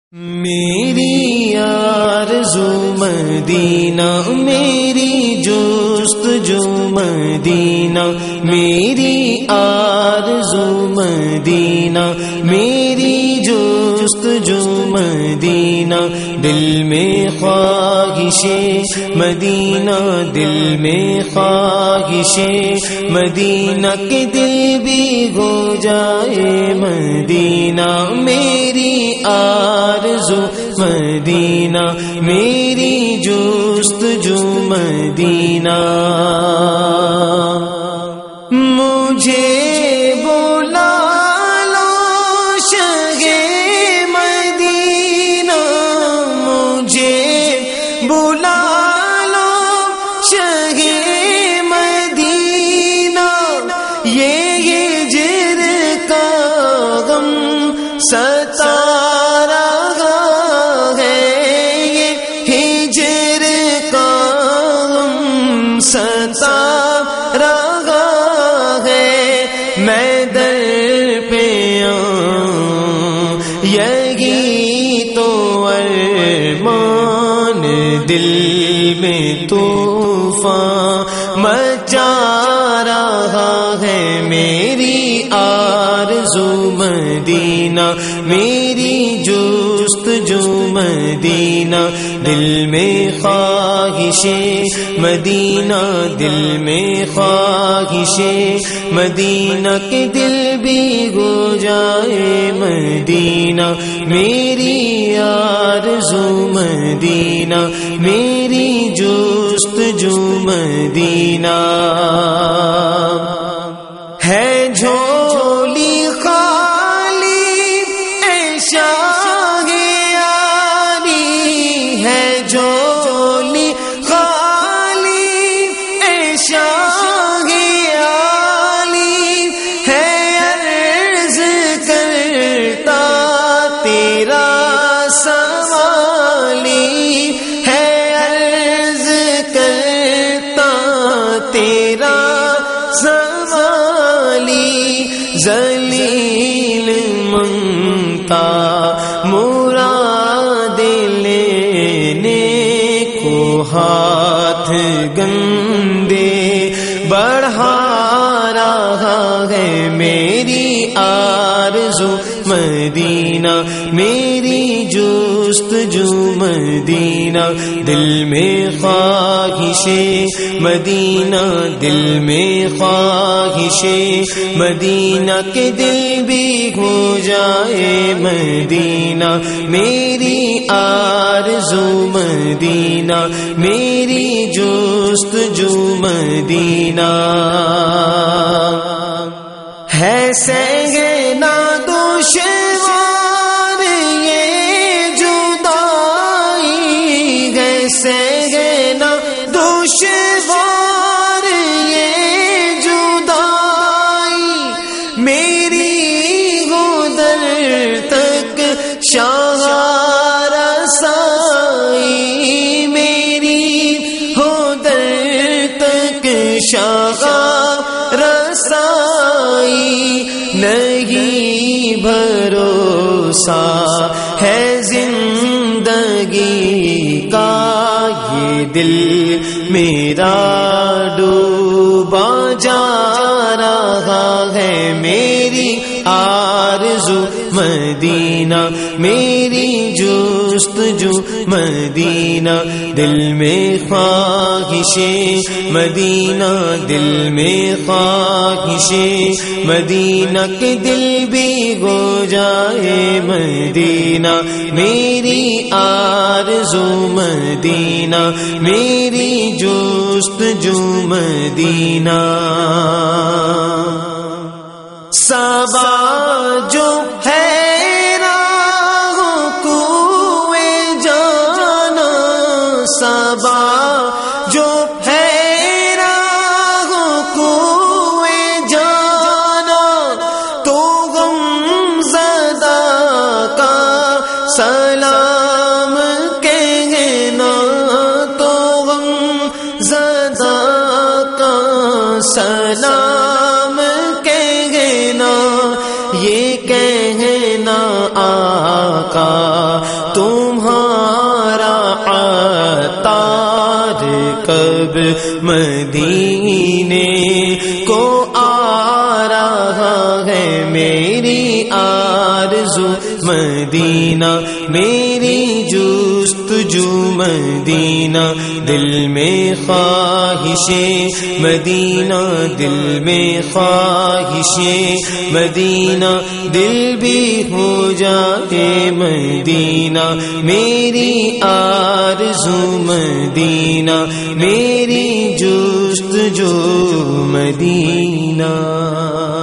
میری آرزو مدینہ، میری جستجو مدینہ، میری آرزو مدینہ، میری جستجو مدینہ، دل میں خواہش مدینہ، دل میں خواہش مدینہ، کہ دل بھی ہو جائے مدینہ، میری آرزو مدینہ، میری جستجو مدینہ، مجھے بلا لو شہ مدینہ، مجھے بلا لو شہ مدینہ، یہ ہجر کا غم ستا ستا رہا ہے، میں در پہ آؤں یہی تو ارمان، دل میں طوفان مچا رہا ہے، میری آرزو مدینہ، میری جستجو مدینہ، دل میں خواہش مدینہ، دل میں خواہش مدینہ، کہ دل بھی ہو جائے مدینہ، میری آرزو مدینہ، میری جستجو مدینہ، ہے جھولی خالی اے شاہ عالی، ہے جھولی خالی اے شاہ عالی، ہے عرض کرتا تیرا سوالی، ہے عرض کرتا تیرا سوالی، ذلیل منگتا مراد لینے کو ہاتھ گندے بڑھا رہا ہے، میری آرزو مدینہ، میری جستجو مدینہ، دل میں خواہش مدینہ، دل میں خواہش مدینہ، کہ دل بھی ہو جائے مدینہ، میری آرزو مدینہ، میری جستجو مدینہ، ہے سہنا دشوار یہ جدائی، ہے سہنا دشوار یہ جدائی، میری ہو در تک شاہ رسائی، میری ہو در تک شاہ رسائی، نہیں بھروسہ ہے زندگی کا، یہ دل میرا ڈوبا جا رہا ہے، میری آرزو مدینہ، میری جستجو مدینہ، دل میں خواہش مدینہ، دل میں خواہش مدینہ، کہ دل بھی ہو جائے مدینہ، میری آرزو مدینہ، میری جستجو مدینہ، صبا جو ہے راہ کوئے جانا، صبا جو ہے راہ کوئے جانا، تو غم زدہ کا سلام کہنا، تو غم زدہ کا سلام کہنا، یہ کہنا آقا تمہارا عطار کب مدینے کو آ رہا ہے، میری آرزو مدینہ، میری جستجو مدینہ، دل میں خواہش مدینہ، دل میں خواہش مدینہ، دل بھی ہو جائے مدینہ، میری آرزو مدینہ، میری جستجو مدینہ۔